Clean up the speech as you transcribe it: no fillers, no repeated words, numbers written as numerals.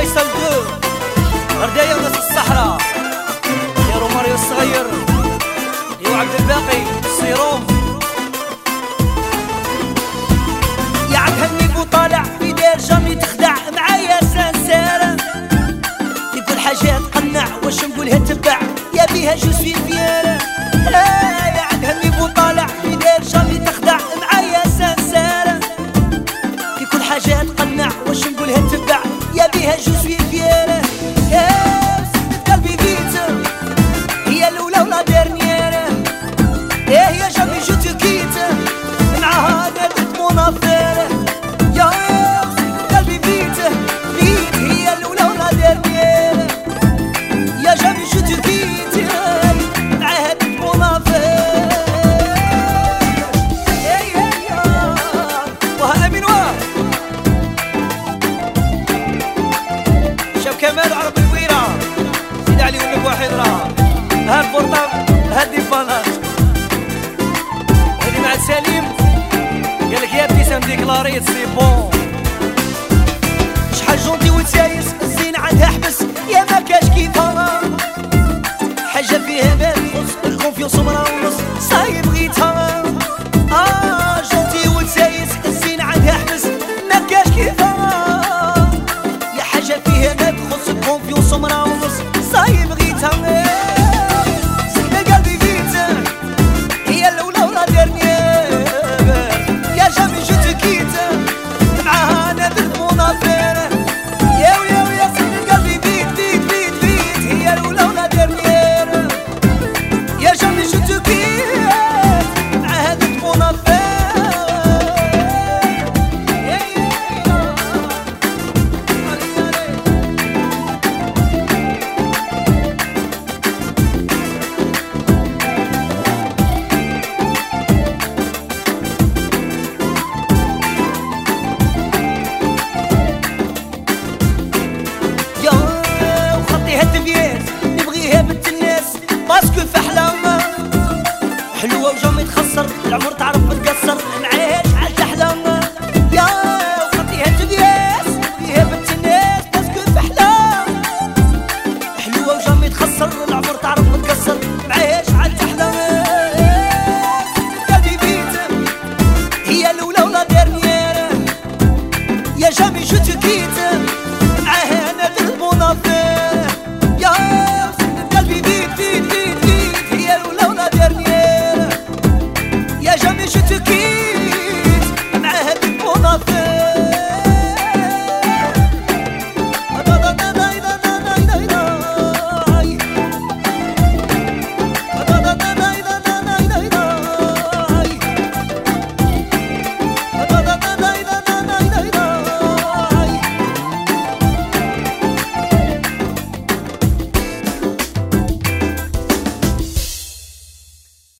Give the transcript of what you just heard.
فيصل دو ردايا وناس الصحراء يا روماريو الصغير يا عبد الباقي السيروم يا عبد هنيك وطالع في دار جامي تخدع معايا سانسارة في كل حاجة تقنع واش نقولها تبع يا بيها جو سوي فيارة يا عبد هنيك وطالع في دار جامي تخدع معايا سانسارة في كل حاجة تقنع واش نقولها تبع يا بيها جو سوي فيارة سكت قلبي بيتا هي الأولى ولا ديرنييرة يا جامي جو تكيتا معاها قلبت منافرة يا سكت قلبي بيتا بيت هي الأولى ولا ديرنييرة يا جامي جو تكيتا معاها قلبت منافرة وها أمين واه شاب كمال عربي بويرة سيد علي ولك واحد راه هاد بورطاب هاد ديفانات هادي مع سليم قالك يا ابتسام ديكلاريت سي بون شحال جونتي وتسايس الزين عندها حبس يا ما كاش كيفها حاجة فيها بال خص الكونفيونس ومرا ونص صايب